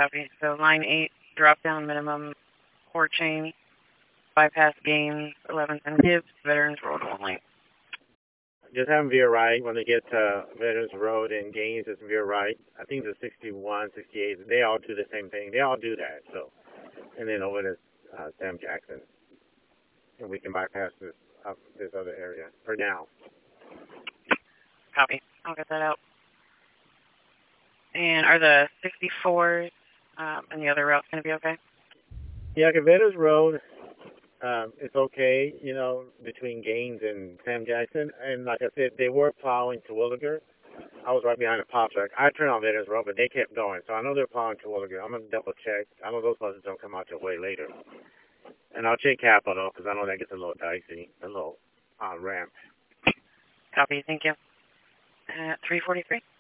Copy. So line 8, drop down minimum, core chain, bypass Gaines, 11th and Gibbs, Veterans Road only. Just have them veer right when they get to Veterans Road and Gaines. Just veer right. I think the 61, 68. They all do the same thing. They all do that. So, and then over to Sam Jackson, and we can bypass this other area for now. Copy. I'll get that out. And are the 64s and the other routes going to be okay? Yeah, Veterans Road. It's okay, you know, between Gaines and Sam Jackson. And like I said, they were plowing to Williger. I was right behind the pop truck. I turned on Veterans Road, but they kept going. So I know they're plowing to Williger. I'm going to double check. I know those buses don't come out till way later. And I'll check Capitol because I know that gets a little dicey, a little ramp. Copy. Thank you. 343.